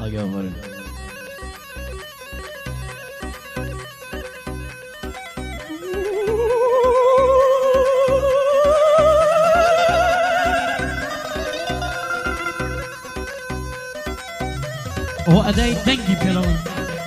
ڕگەوەرن هو أداي دنجي بكلام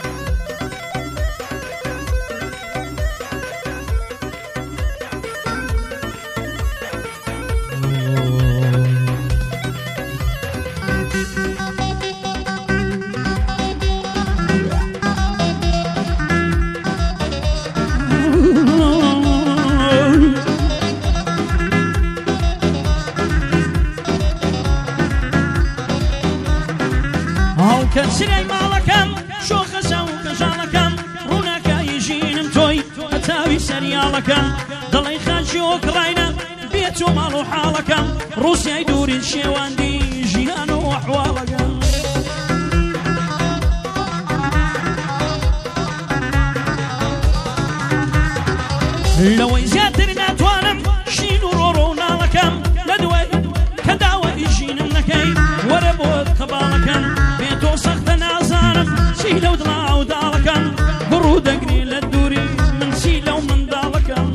سري مالكم شو خسو كجالكم هناك يجين متوي أتاوي سريالكم ضلي خاجي وكراينا بيتو مالو حالكم روسيا يدور الشيوان دي جيانو وحوالكم لو يزيادرنا توانم شينو رورونا لكم لدوي كداوة يجين منكي وربوت قبالكم بيتو سخت نازانم سيلو دلاو دالكم برو دقني للدوري من سيلو من دالكم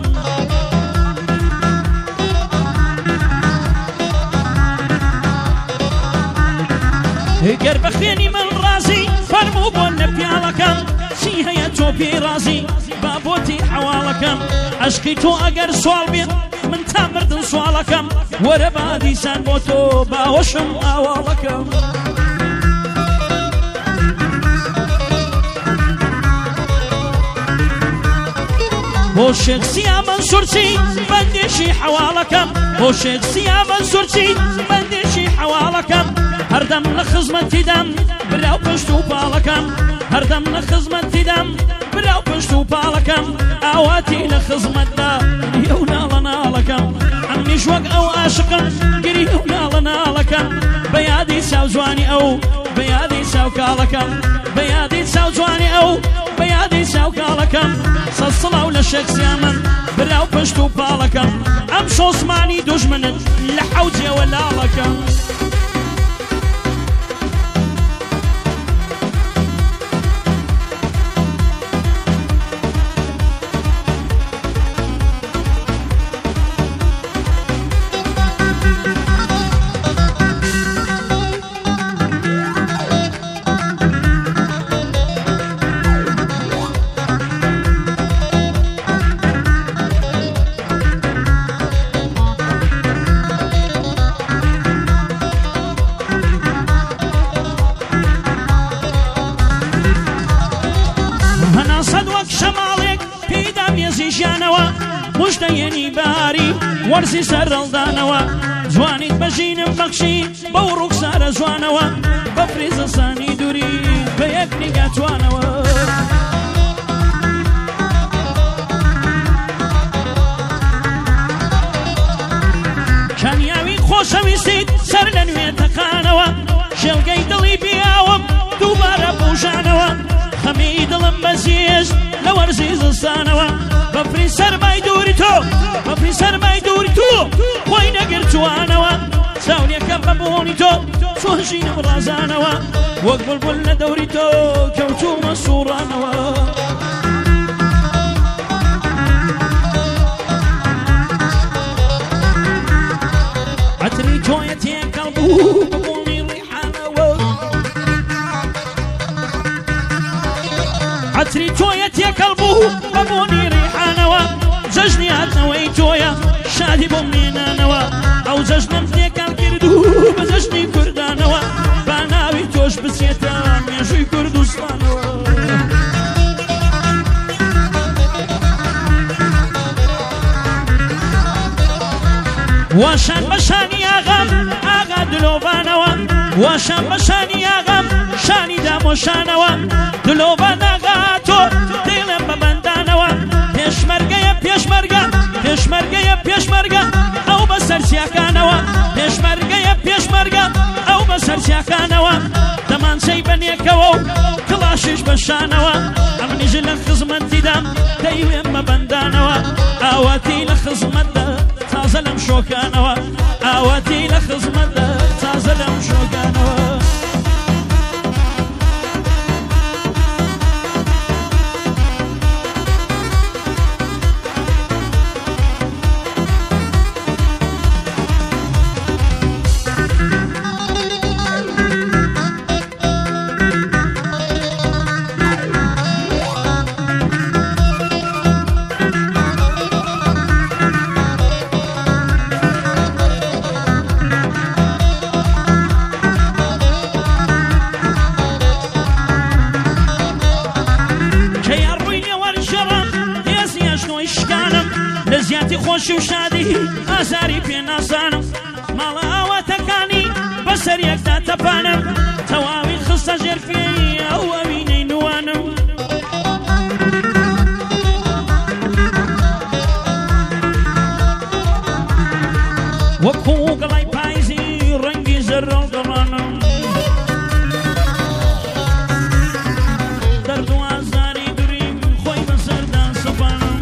قرب خيني من راسي فرمو بون بيالكم سي هيا توبي راسي بابوتي حوالكم عشقيتو اگر سوال بي من تامرد سوالكم وربادي سان بوتو باوشم اوالكم بو شخصيا منصورتي بندشي حوالكم بو شخصيا منصورتي بندشي حوالكم هردم لخزمتي دم براو پشتو بالكم هردم لخزمتي دم براو پشتو بالكم اواتي لخزمت دا يونا لنا لكم عمي شوق او عاشقم قريونا لنا لكم بيادي ساو زواني او بيادي ساو كالكم بيادي ساو زواني او بيادي ساو كالكم صلصلا ولا شخص يامن براو پشتو بالكم ام شوص ماني دجمن لحوتي ولا لكم مشتيني باري ورسي سر الدانوا جواني بجين بخشي بوروك سار جوانوا بفريز صاني دوري بيكني قاتوانوا كان ياوي خوشوي سيد سر لنوي تقانوا شلقي دلي بياوم دوباره بوجانوا خميد لمبزيز لورزيز الصانوا بفري سر ما يدوري تو بفري سر ما يدوري تو وين قرت وانا ساوني كم بوني تو سوهجين برازانا وقبل بلنا دوري تو كوتو مسورانا عتري جويتي قلبو بوني ريحانا عتري جويتي قلبو بوني ريحانا زجني عدنا ويتويا شادي بومينا نوا او زجنا متيكال كردو بزجني كردانوا باناوي توش بسيتا ميجي كردوستانوا واشان بشاني اغام اغا دلوبانوا واشان بشاني اغام شاني دامو شانوا دلوبانا غاتو ديلم ببندانوا پێشمەرگەیە پێشمەرگە پێشمەرگە ئەو بەسەر چیاکانەوە پێشمەرگەیە پێشمەرگە ئەو بەسەر چیاکانەوە دەمانچەی بەنێکەوە و کڵاشش بەشانەوە ئەمنیژ لە خزمەتیدام دەیوێمە بەندانەوە ئاواتی لە خزمەتدا تازە لەم شۆکانەوە ئاواتی لە خزمەتدا تازە لەم شۆکانەوە بێبەخشی و شادی ئازاری پێ نازانم ماڵە ئاواتەکانی بەسەر یەکدا تەپانم تەواوی خستە ژێرفێی ئەو ئەوینەی نوانم وەکو گەڵای پاییزی ڕەنگی زەرڕە و گەڕانم دەرد و ئازاری دووریم خۆی بەسەردا سەپانم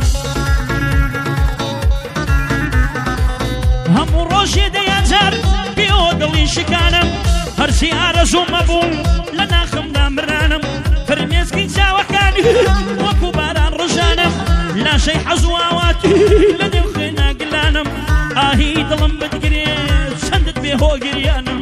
هەموو ڕۆژێ دەیانجار پێوە دڵی شکانم هەرچی ئارەزوومە بوو لە ناخمدا مرانم فرمێسکی چاوەکانی وەکو باران ڕژانم لاشەی حەزواواتی لە دێو خوێنە گلانم ئاهی دڵم بتگرێ چەندت بێ هۆگریانم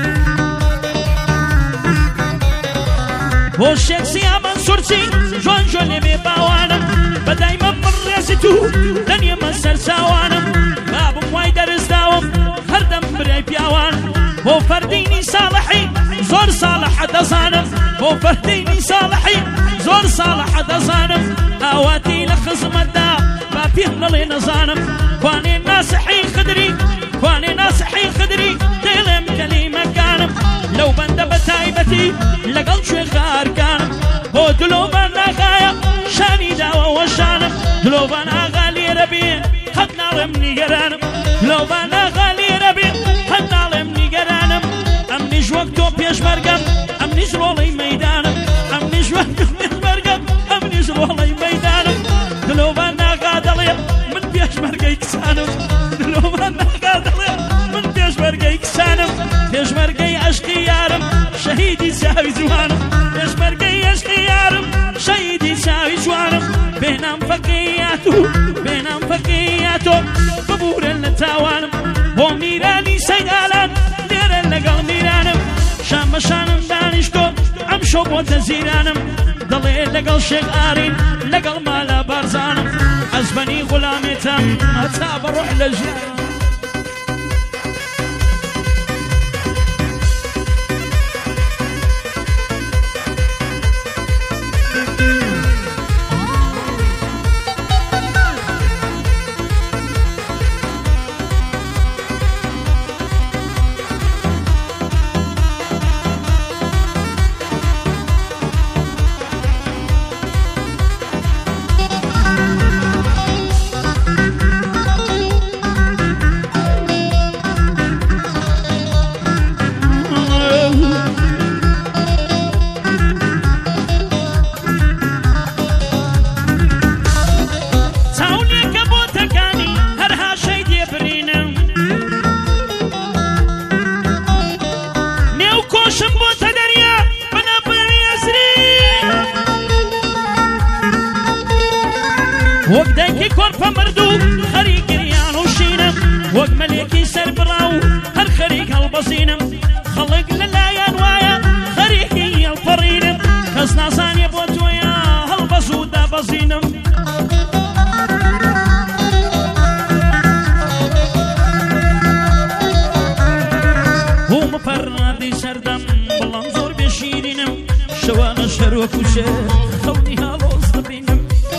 بۆ شێکسی ئەمەن سورچی جوان جۆ لێبێ باوانم بەدایمە من ڕێزیت و دەنیەمە سەر چاوانم بابم وای دەرزداوم هەردەم برای پیاوان بۆ فەردینی ساڵحی زۆر ساڵحە دەزانم بۆ فەردینی ساڵحی زۆر ساڵحە دەزانم ئاواتی لە خزمەتدا با پێم نەڵێ نەزانم کوانێ ناسحی خدری کوانێ ناسحی خدری دێڵێم کەلیمەکانم لەو بەندە بە تایبەتی لەگەڵ کوێخارکانم بۆ دلۆبان ناغایە شانی داوە وەشانم دلۆبان ئاغا لێرە بێ هەد ناڵێم نیگەرانم دلۆبان ئاغا لێرە بێ هەد ناڵێم نیگەرانم ئەمنیش وەک تۆ پێشمەرگەم ئەمنیش ڕۆڵەی مەیدانم ئەمنیش وەک تۆ پێشمەرگەم ئەمنیش ڕۆڵەی مەیدانم دلۆبان ناغا دەڵێ من پێشمەرگەی کسانم دلۆبان ناغا دەڵێ من پێشمەرگەی کسانم پێشمەرگەی عەشقی یارم شەهیدی چاوی جوانم پێشمەرگەی عەشقی یارم شەهیدی چاوی جوانم بێنام فەقیات و بێنام فەقیاتۆ ببورن لە تاوانم بۆ میرانی سەیدالان لێرە لەگەڵ میرانم شان بەشانم دانیشتۆ ئەم شۆ بۆتە زیرانم دەڵێ لەگەڵ شێخ ئارین لەگەڵ مالە بارزانم ئەزبەنی غولامێتم هەتا بەڕۆح لە ژیانم وەک دایکی کۆرپە مردوو خەریک گریان و شینم وەک مەلێکی سەربڕاو هەر خەریک هەڵبەزینم خەڵک لەلایەن وایە خەریکی هەڵپەڕینم کەس نازانێ بۆ تۆیە هەڵبەز و دابەزینم بوومە پەڕادی سەردەم بەڵام زۆر بێشیرینم شەوانە شەر وەکو شێر خەونی هەڵۆز دەبینم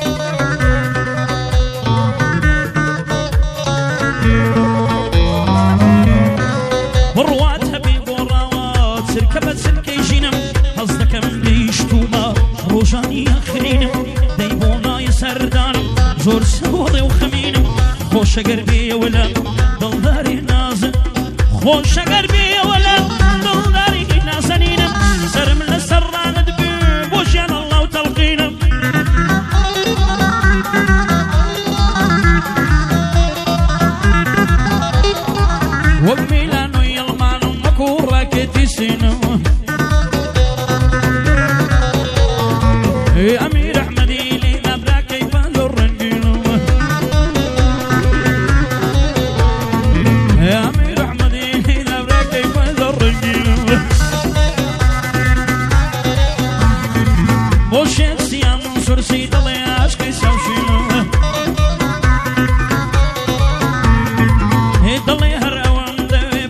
بڕوات هەبێ بۆ ڕاوات سرکە بە سرکەی ژینم هەز دەکەم گەیشتومە ڕۆژانی ئەخرینم دەی بۆ نایە سەردانم زۆر سەوڵێ و خەمینم خۆشەگەر بێیەوە لە دڵداری نازن خۆشەگەر بێیەوە لە دڵداری نازەنینم سەرم لە سەرڕانت بێ بۆ ژیان ئەڵڵا و تەڵقینم وەک میلان و یەڵمانم وەکو ڕاکێتی سینم ئەمیر ئەحمەدی لێدا براکەی پەنجۆ ڕەنگینم ئەمیر ئەحمەدی لێدا براکەی پەنجۆ ڕەنگینم بۆ شێکسیان سورسی دڵێ عاشقی سەوشینم دڵێ هەر ئەوەم دەوێ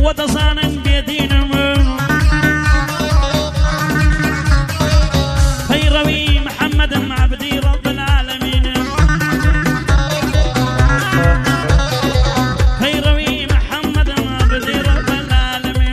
ودەزانن بێدینم پەیڕەوی محەممەدم عەبدی ڕەب العالەمین پەیڕەوی محەممەدم عەبدی ڕەب العالەمین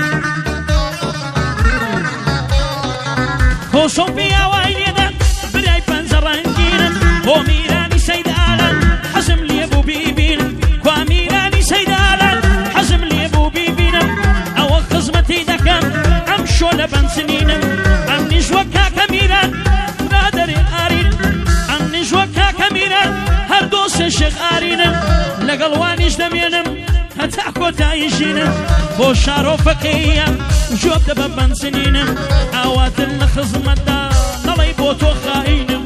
خۆش و پیاوای لێدەن برای پەنجە ڕەنگینن بۆ میرانی سەید ئالان حەزم لێ بوو بیبینم کوا میرانی سەید ئالان حەزم لێ بوو بیبینم ئەوە خزمەتی دەکەم ئەم شۆ لە بەنسنینم ئەم نیش وەک کاکە میران نادەرێ ئارین ئەم نیش وەک کاکە میران هەردوو سێ شێخ ئارینم لەگەڵ وانیش دەمێنم هەتا کۆتاییشینم بۆ شارۆ فەقیە ژۆب دەبە بەنسنینم ئاواتن لە خزمەتدا نەڵێی بۆ تۆ خائینم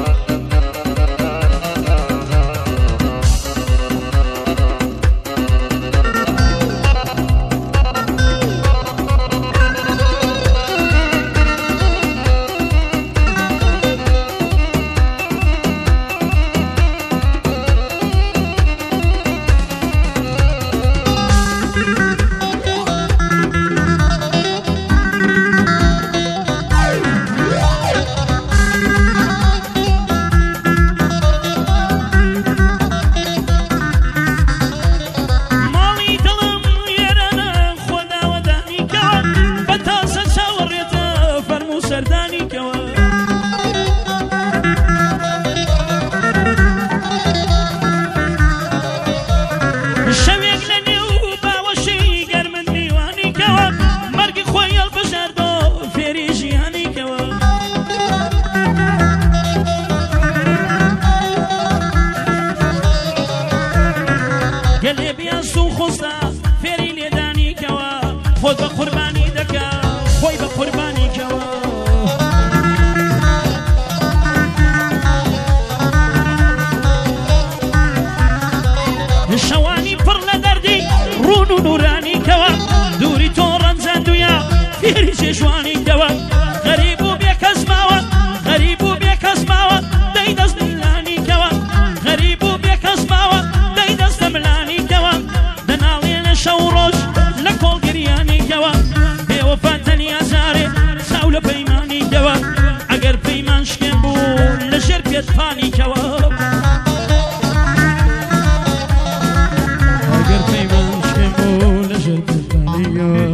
خۆت بە قوربانی دەکا خۆی بە قوربانی کەوە شەوانی پڕ لە دەردی ڕون و نورانی کەوە دووری تۆ ڕەنجاندوویە فێری چێژوانی کەوە غەریب و بێکەس ماوە غەریب و بێکەس ماوە دەی دەست ملانی کەوە غەریب و بێکەس ماوە دەی دەستە ملانی کەوە دەناڵێ لە شەو ڕۆژ لە کۆڵگریانی کەوە بێوەفا تەنیا زارێ خاو لە پەیمانی کەوە ئەگەر پەیمان شکێن بوو لە ژێر پێتپانی کەوە ئەگەر پەیمان شکێن بوو لە ژێر پێتپانی کەوە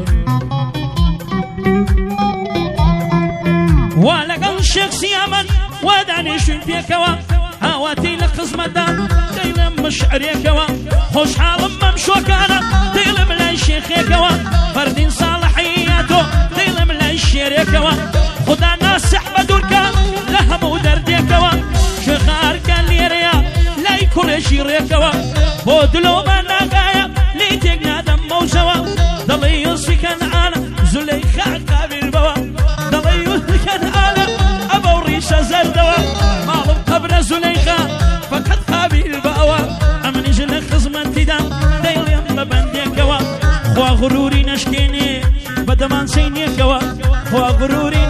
وا لەگەڵ شێخ سیامەن وا دانیشتوین پێکەوە هاواتی لە خزمەتدا دەیڵم مشعرێکەوە خۆشحاڵم مەم شۆکانە دەیڵم لای شێخێکەوە فەردین ساڵحیاتۆ دەیڵم لای شێرێکەوە خدا ناسح بە دوورکە لە هەموو دەردێکەوە شێخارکە لێرەیە لای کوڕێژی ڕێکەوە بۆ دلۆمان ناگایە لی تێک نادەم مەوجەوە دەڵێ یوسفی کەنعانە زولەیخا قابیل بەوە دەڵێ یوسفی کەنعانە ئەبەو ڕیشە زەردەوە ماڵم قەبرە زولەیخا فەقەت قابیل بەوە ئەمنیش لە خزمەتیدا دەیڵێم بە بەندێکەوە خوا غروری نەشکێنێ بە دەمانچەی نێکەوە خوا غروری